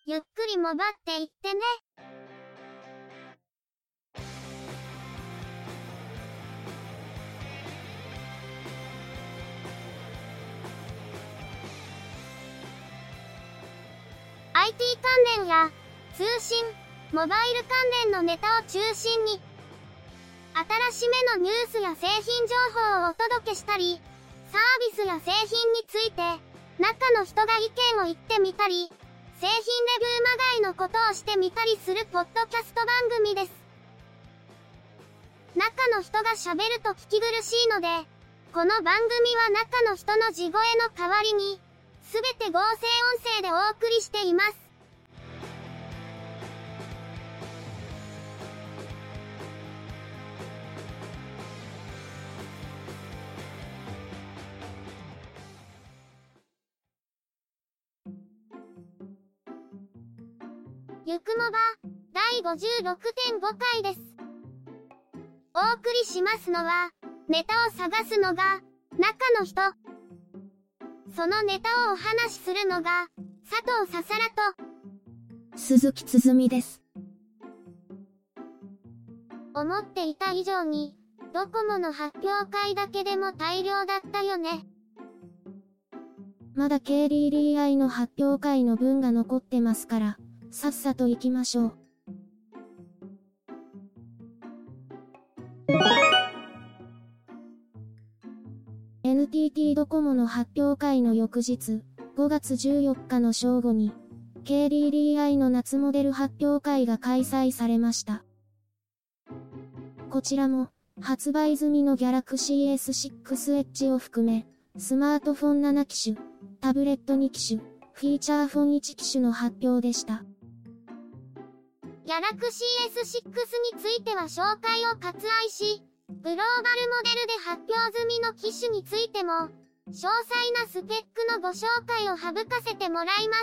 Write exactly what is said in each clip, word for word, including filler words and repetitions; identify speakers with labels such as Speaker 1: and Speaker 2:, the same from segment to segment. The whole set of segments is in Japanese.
Speaker 1: ゆっくりもばっていってね。アイティー 関連や通信、モバイル関連のネタを中心に、新しめのニュースや製品情報をお届けしたり、サービスや製品について、中の人が意見を言ってみたり、製品レビューまがいのことをしてみたりするポッドキャスト番組です。中の人が喋ると聞き苦しいので、この番組は中の人の地声の代わりに、すべて合成音声でお送りしています。ゆくもば、だいごじゅうろくてんごかいです。お送りしますのは、ネタを探すのが、中の人。そのネタをお話しするのが、佐藤ささらと、
Speaker 2: 鈴木つづみです。
Speaker 1: 思っていた以上に、ドコモの発表会だけでも大量だったよね。
Speaker 2: まだ ケーディーディーアイ の発表会の分が残ってますから、さっさと行きましょう。エヌティーティー ドコモの発表会の翌日、ごがつじゅうよっかの正午に、ケーディーディーアイ の夏モデル発表会が開催されました。こちらも、発売済みの Galaxy エスシックス エッジ を含め、スマートフォンななきしゅ、タブレットにきしゅ、フィーチャーフォンいちきしゅの発表でした。
Speaker 1: Galaxy エスシックス については紹介を割愛し、グローバルモデルで発表済みの機種についても、詳細なスペックのご紹介を省かせてもらいます。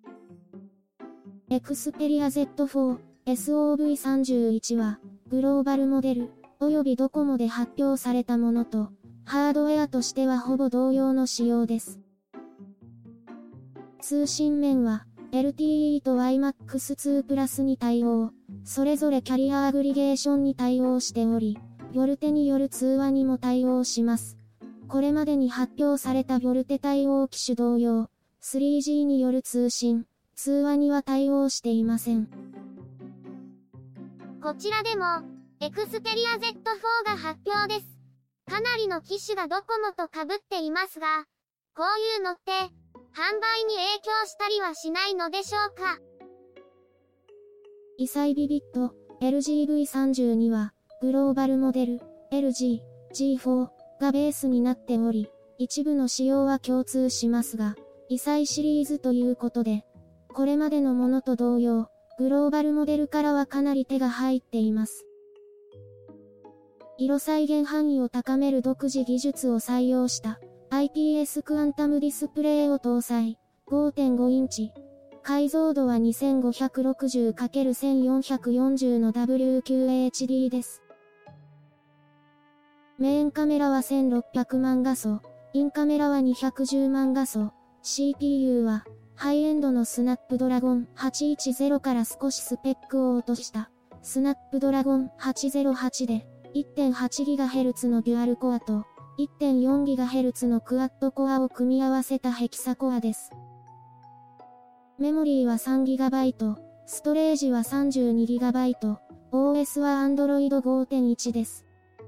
Speaker 2: Xperia ゼットフォー、エスオーブイさんじゅういち は、グローバルモデル、およびドコモで発表されたものと、ハードウェアとしてはほぼ同様の仕様です。通信面は、エルティーイー と ワイマックスツー プラスに対応、それぞれキャリアアグリゲーションに対応しており、ボルテによる通話にも対応します。これまでに発表されたボルテ対応機種同様、スリージー による通信、通話には対応していません。
Speaker 1: こちらでも、Xperia ゼットフォー が発表です。かなりの機種がドコモと被っていますが、こういうのって、販売に影響したりはしないのでしょうか。
Speaker 2: イサイビビット エルジーブイさんじゅうに は、グローバルモデル エルジー、ジーフォー がベースになっており、一部の仕様は共通しますが、イサイシリーズということで、これまでのものと同様、グローバルモデルからはかなり手が入っています。色再現範囲を高める独自技術を採用した アイピーエス クアンタムディスプレイを搭載 ごてんご インチ。解像度は にせんごひゃくろくじゅうかけるせんよんひゃくよんじゅう の ダブリューキューエイチディー です。メインカメラはせんろっぴゃくまん画素、インカメラはにひゃくじゅうまん画素、シーピーユー はハイエンドのスナップドラゴンはちひゃくじゅうから少しスペックを落としたスナップドラゴンはちぜろはちで いってんはちギガヘルツ のデュアルコアと いってんよんギガヘルツ のクアッドコアを組み合わせたヘキサコアです。メモリーは さんギガバイト、ストレージは さんじゅうにギガバイト、オーエス は Android ごてんいち です。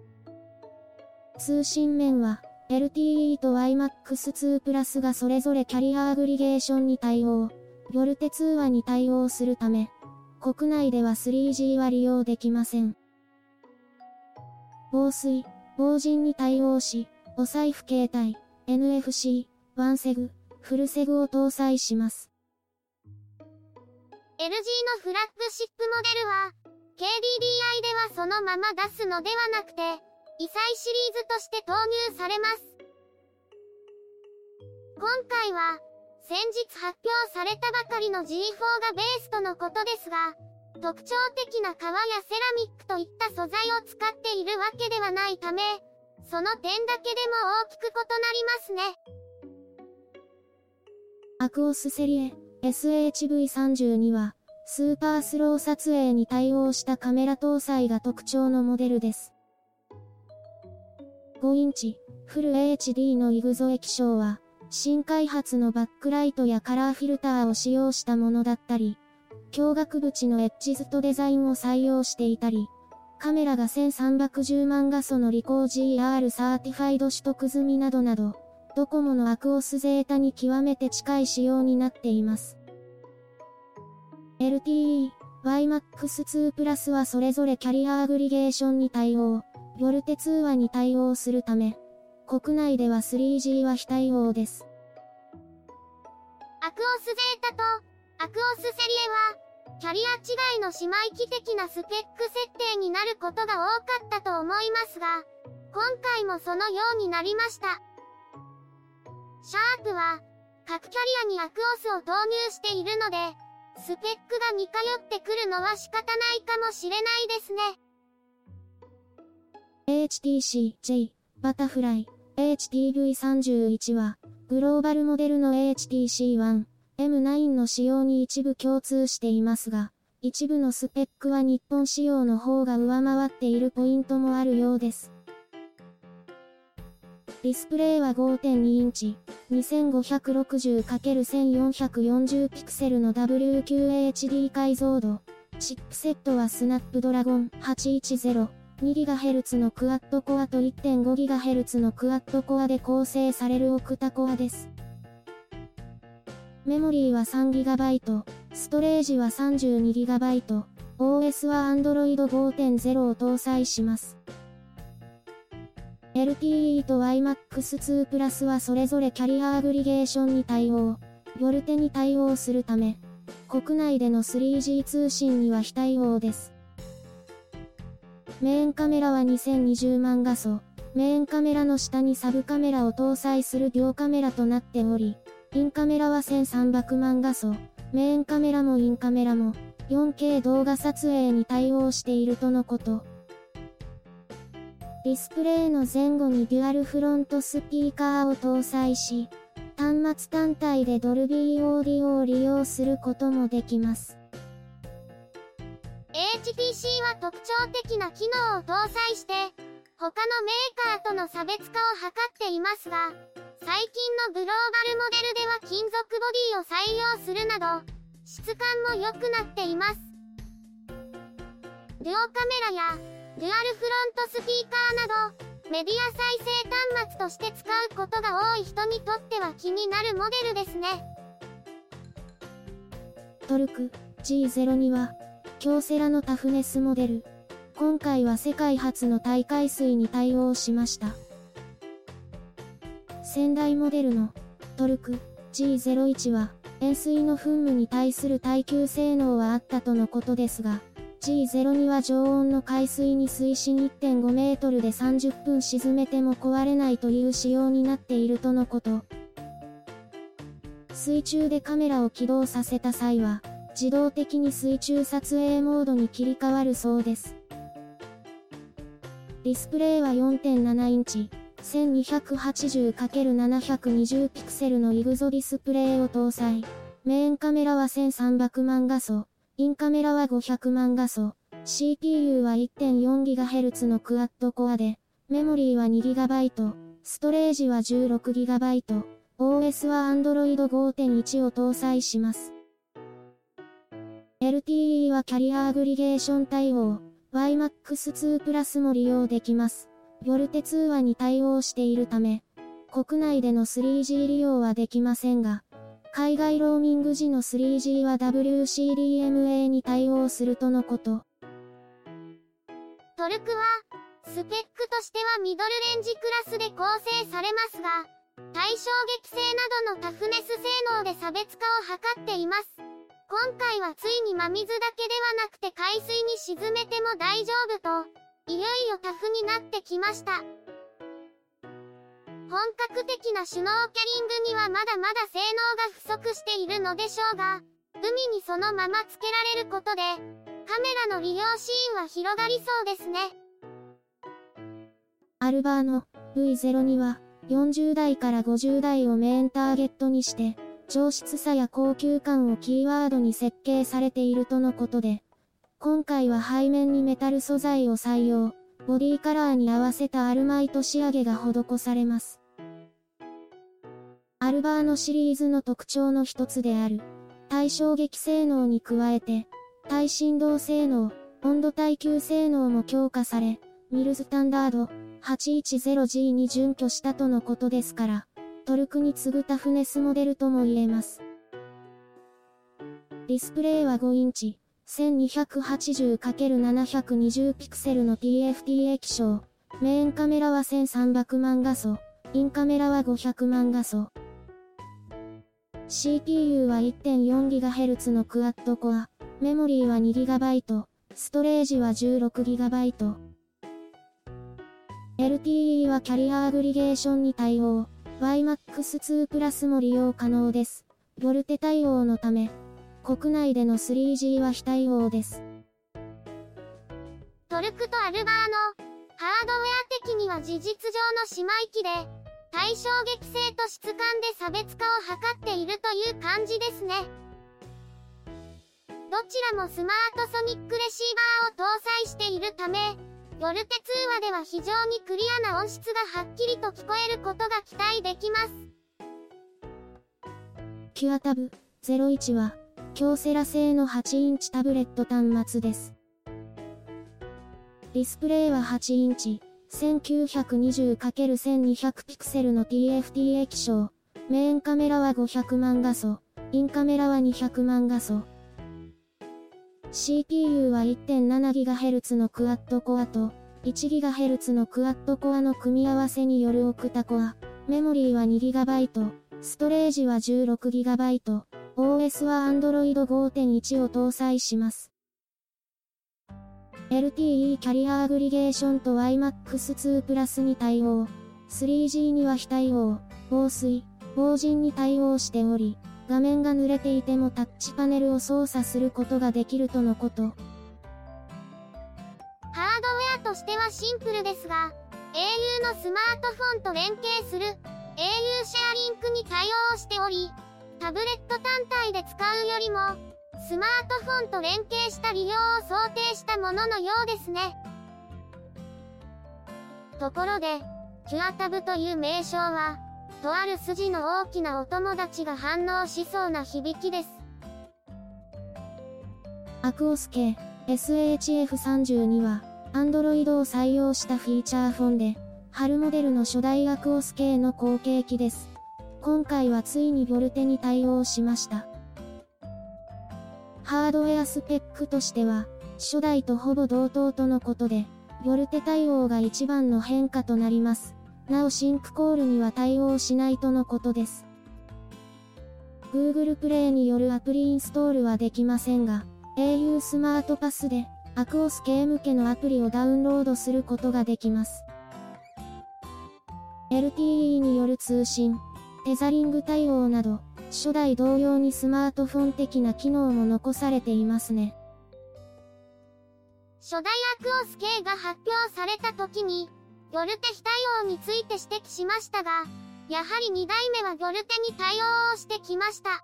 Speaker 2: 通信面は エルティーイー と ワイマックスツー プラスがそれぞれキャリアアグリゲーションに対応、ボルテ通話に対応するため、国内では スリージー は利用できません。防水、防塵に対応し、お財布携帯、エヌエフシー、ワンセグ、フルセグを搭載します。
Speaker 1: エルジー のフラッグシップモデルは、ケーディーディーアイ ではそのまま出すのではなくて、イサイシリーズとして投入されます。今回は、先日発表されたばかりの ジーフォー がベースとのことですが、特徴的な革やセラミックといった素材を使っているわけではないため、その点だけでも大きく異なりますね。
Speaker 2: アクオスセリエ、 エスエイチブイさんじゅうに は、スーパースロー撮影に対応したカメラ搭載が特徴のモデルです。ごインチ、フル エイチディー のイグゾ液晶は、新開発のバックライトやカラーフィルターを使用したものだったり、鏡額縁のエッジズとデザインを採用していたり、カメラがせんさんびゃくじゅうまん画素のリコー ジーアール サーティファイド取得済みなどなど、ドコモのアクオスゼータに極めて近い仕様になっています。エルティーイー、ワイマックスツー プラスはそれぞれキャリアアグリゲーションに対応、ボルテ通話に対応するため、国内では スリージー は非対応です。
Speaker 1: アクオスゼータとアクオスセリエは、キャリア違いの姉妹機的なスペック設定になることが多かったと思いますが、今回もそのようになりました。シャープは、各キャリアにアクオスを投入しているので、スペックが似通ってくるのは仕方ないかもしれないですね。
Speaker 2: エイチティーシージェイ バタフライ エイチティーブイさんじゅういち は、グローバルモデルの エイチティーシーワン、エムナイン の仕様に一部共通していますが、一部のスペックは日本仕様の方が上回っているポイントもあるようです。ディスプレイは ごてんに インチ、にせんごひゃくろくじゅうかけるせんよんひゃくよんじゅう ピクセルの ダブリューキューエイチディー 解像度。チップセットはスナップドラゴンはちひゃくじゅう、にギガヘルツ のクワッドコアと いってんごギガヘルツ のクワッドコアで構成されるオクタコアです。メモリーは さんギガバイト、ストレージは さんじゅうにギガバイト、オーエス は アンドロイドごてんゼロ を搭載します。エルティーイー と ワイマックスツー プラスはそれぞれキャリアアグリゲーションに対応、ボルテに対応するため、国内での スリージー 通信には非対応です。メインカメラはにせんにじゅうまん画素、メインカメラの下にサブカメラを搭載する両カメラとなっており、インカメラはせんさんびゃくまん画素、メインカメラもインカメラも よんケー 動画撮影に対応しているとのこと。ディスプレイの前後にデュアルフロントスピーカーを搭載し、端末単体でドルビーオーディオを利用することもできます。
Speaker 1: エイチティーシー は特徴的な機能を搭載して、他のメーカーとの差別化を図っていますが、最近のグローバルモデルでは金属ボディを採用するなど、質感も良くなっています。両カメラやデュアルフロントスピーカーなど、メディア再生端末として使うことが多い人にとっては気になるモデルですね。
Speaker 2: トルク ジーゼロに は、京セラのタフネスモデル。今回は世界初の耐海水に対応しました。先代モデルのトルク ジーゼロいち は、塩水の噴霧に対する耐久性能はあったとのことですが、ジーゼロに は常温の海水に水深 いってんごメートルでさんじゅっぷん沈めても壊れないという仕様になっているとのこと。水中でカメラを起動させた際は、自動的に水中撮影モードに切り替わるそうです。ディスプレイは よんてんなな インチ、せんにひゃくはちじゅうかけるななひゃくにじゅう ピクセルのイグゾディスプレイを搭載。メインカメラはせんさんびゃくまん画素。インカメラはごひゃくまん画素、シーピーユー は いってんよんギガヘルツ のクワッドコアで、メモリーは にギガバイト、ストレージは じゅうろくギガバイト、オーエス は アンドロイドごてんいち を搭載します。エルティーイー はキャリアアグリゲーション対応、ワイマックスツー プラスも利用できます。ボルテ通話に対応しているため、国内での スリージー 利用はできませんが、海外ローミング時の スリージー は ダブリューシーディーエムエー に対応するとのこと。
Speaker 1: トルクは、スペックとしてはミドルレンジクラスで構成されますが、対衝撃性などのタフネス性能で差別化を図っています。今回はついに真水だけではなくて海水に沈めても大丈夫と、いよいよタフになってきました。本格的なシュノーケリングにはまだまだ性能が不足しているのでしょうが、海にそのままつけられることで、カメラの利用シーンは広がりそうですね。
Speaker 2: アルバーノ ブイゼロに は、よんじゅうだいからごじゅうだいをメインターゲットにして、 上質さや高級感をキーワードに設計されているとのことで、今回は背面にメタル素材を採用、ボディカラーに合わせたアルマイト仕上げが施されます。アルバーノシリーズの特徴の一つである、耐衝撃性能に加えて、耐振動性能、温度耐久性能も強化され、ミルスタンダード はちひゃくじゅうジー に準拠したとのことですから、トルクに次ぐタフネスモデルとも言えます。ディスプレイはごインチ、せんにひゃくはちじゅうかけるななひゃくにじゅうピクセルの ティーエフティー 液晶、メインカメラはせんさんびゃくまん画素、インカメラはごひゃくまん画素。シーピーユー は いってんよんギガヘルツ のクアッドコア、メモリーは にギガバイト、ストレージは じゅうろくギガバイト。エルティーイー はキャリアアグリゲーションに対応、ワイマックスツー プラスも利用可能です。ボルテ対応のため、国内での スリージー は非対応です。
Speaker 1: トルクとアルバーの、ハードウェア的には事実上の姉妹機で、耐衝撃性と質感で差別化を図っているという感じですね。どちらもスマートソニックレシーバーを搭載しているため、ボルテ通話では非常にクリアな音質がはっきりと聞こえることが期待できます。
Speaker 2: キュアタブゼロいちは、京セラ製のはちインチタブレット端末です。ディスプレイははちインチ、せんきゅうひゃくにじゅうかけるせんにひゃくピクセルの ティーエフティー 液晶、メインカメラはごひゃくまん画素、インカメラはにひゃくまん画素。シーピーユー は いってんななギガヘルツ のクアッドコアと いちギガヘルツ のクアッドコアの組み合わせによるオクタコア、メモリーは にギガバイト、ストレージは じゅうろくギガバイト、オーエス は アンドロイドごてんいち を搭載します。エルティーイー キャリアアグリゲーションと ワイマックスツー プラスに対応、スリージー には非対応、防水、防塵に対応しており、画面が濡れていてもタッチパネルを操作することができるとのこと。
Speaker 1: ハードウェアとしてはシンプルですが、エーユー のスマートフォンと連携する エーユー シェアリンクに対応しており、タブレット単体で使うよりも、スマートフォンと連携した利用を想定したもののようですね。ところで、キュアタブという名称は、とある筋の大きなお友達が反応しそうな響きです。
Speaker 2: アクオス系 エスエイチエフさんじゅうに は、Android を採用したフィーチャーフォンで、春モデルの初代アクオス系の後継機です。今回はついにボルテに対応しました。ハードウェアスペックとしては、初代とほぼ同等とのことで、ボルテ対応が一番の変化となります。なおシンクコールには対応しないとのことです。Google プレイによるアプリインストールはできませんが、エーユー スマートパスで、アクオス系向けのアプリをダウンロードすることができます。エルティーイー による通信、テザリング対応など、初代同様にスマートフォン的な機能も残されていますね。
Speaker 1: 初代アクオス系が発表された時に、ボルテ非対応について指摘しましたが、やはりにだいめはボルテに対応をしてきました。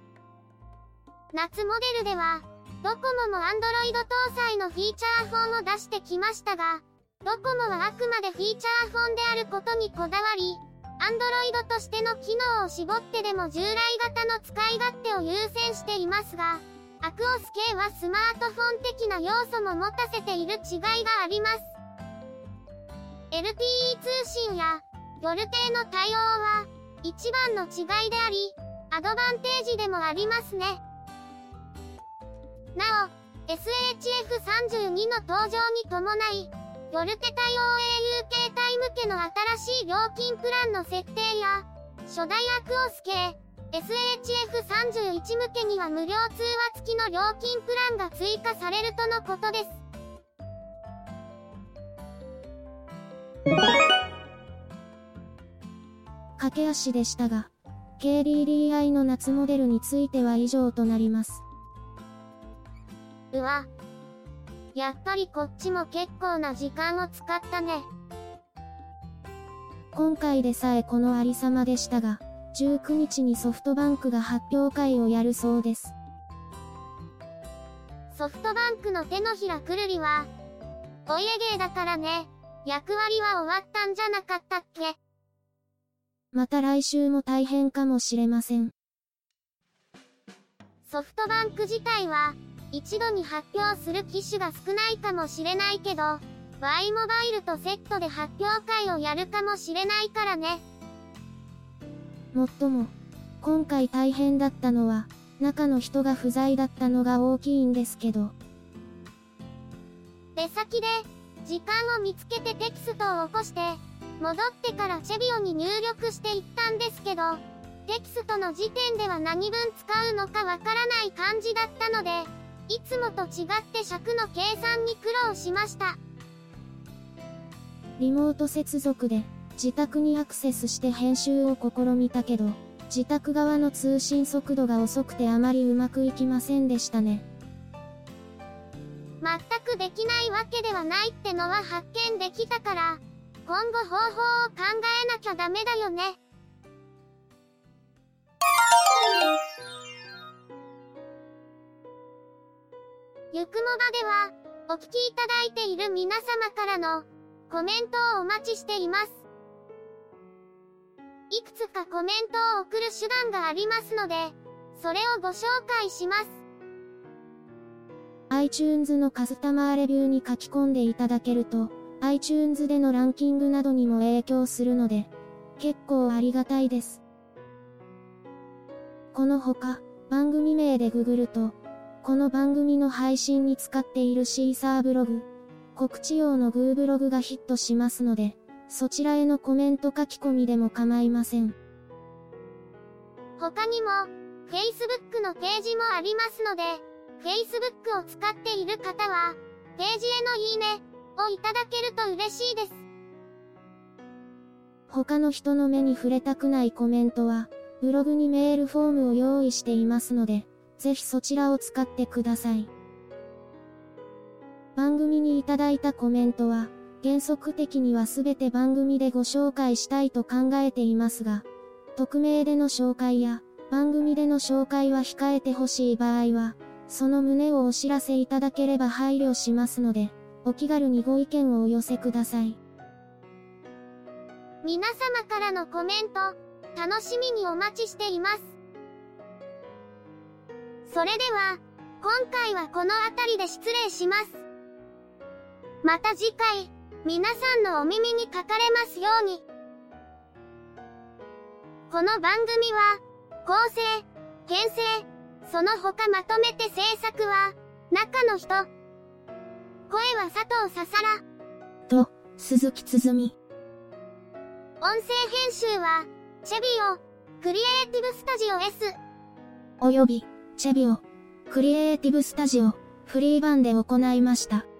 Speaker 1: 夏モデルでは、ドコモも Android 搭載のフィーチャーフォンを出してきましたが、ドコモはあくまでフィーチャーフォンであることにこだわり、Android としての機能を絞ってでも従来型の使い勝手を優先していますが、アクオス系はスマートフォン的な要素も持たせている違いがあります。エルティーイー 通信やボルテの対応は一番の違いであり、アドバンテージでもありますね。なお、エスエイチエフさんじゅうに の登場に伴い、ボルテ対応 エーユー 携帯向けの新しい料金プランの設定や、初代アクオス系、エスエイチエフさんじゅういち 向けには無料通話付きの料金プランが追加されるとのことです。
Speaker 2: 駆け足でしたが、ケーディーディーアイ の夏モデルについては以上となります。
Speaker 1: うわ。やっぱりこっちも結構な時間を使ったね。
Speaker 2: 今回でさえこのありさまでしたが、 じゅうくにちにソフトバンクが発表会をやるそうです。
Speaker 1: ソフトバンクの手のひらくるりは、お家芸だからね、役割は終わったんじゃなかったっけ？
Speaker 2: また来週も大変かもしれません。
Speaker 1: ソフトバンク自体は、一度に発表する機種が少ないかもしれないけど、Y モバイルとセットで発表会をやるかもしれないからね。
Speaker 2: もっとも、今回大変だったのは、中の人が不在だったのが大きいんですけど。
Speaker 1: 出先で、時間を見つけてテキストを起こして、戻ってからチェビオに入力していったんですけど、テキストの時点では何分使うのかわからない感じだったので、いつもと違って尺の計算に苦労しました。
Speaker 2: リモート接続で、自宅にアクセスして編集を試みたけど、自宅側の通信速度が遅くてあまりうまくいきませんでしたね。
Speaker 1: 全くできないわけではないってのは発見できたから、今後方法を考えなきゃダメだよね。ゆくもばでは、お聞きいただいている皆様からのコメントをお待ちしています。いくつかコメントを送る手段がありますので、それをご紹介します。
Speaker 2: iTunes のカスタマーレビューに書き込んでいただけると、iTunes でのランキングなどにも影響するので、結構ありがたいです。このほか、番組名でググると、この番組の配信に使っているシーサーブログ、告知用のグーブログがヒットしますので、そちらへのコメント書き込みでも構いません。
Speaker 1: 他にも、Facebook のページもありますので、Facebook を使っている方は、ページへのいいねをいただけると嬉しいです。
Speaker 2: 他の人の目に触れたくないコメントは、ブログにメールフォームを用意していますので、ぜひそちらを使ってください。番組にいただいたコメントは、原則的にはすべて番組でご紹介したいと考えていますが、匿名での紹介や、番組での紹介は控えてほしい場合は、その旨をお知らせいただければ配慮しますので、お気軽にご意見をお寄せください。
Speaker 1: 皆様からのコメント、楽しみにお待ちしています。それでは、今回はこの辺りで失礼します。また次回、皆さんのお耳にかかれますように。この番組は、構成、編成、その他まとめて制作は、中の人。声は佐藤ささら。
Speaker 2: と、鈴木つづみ。
Speaker 1: 音声編集は、チェビオ、クリエイティブスタジオ S。
Speaker 2: および、チェビオ、クリエイティブスタジオ、フリー版で行いました。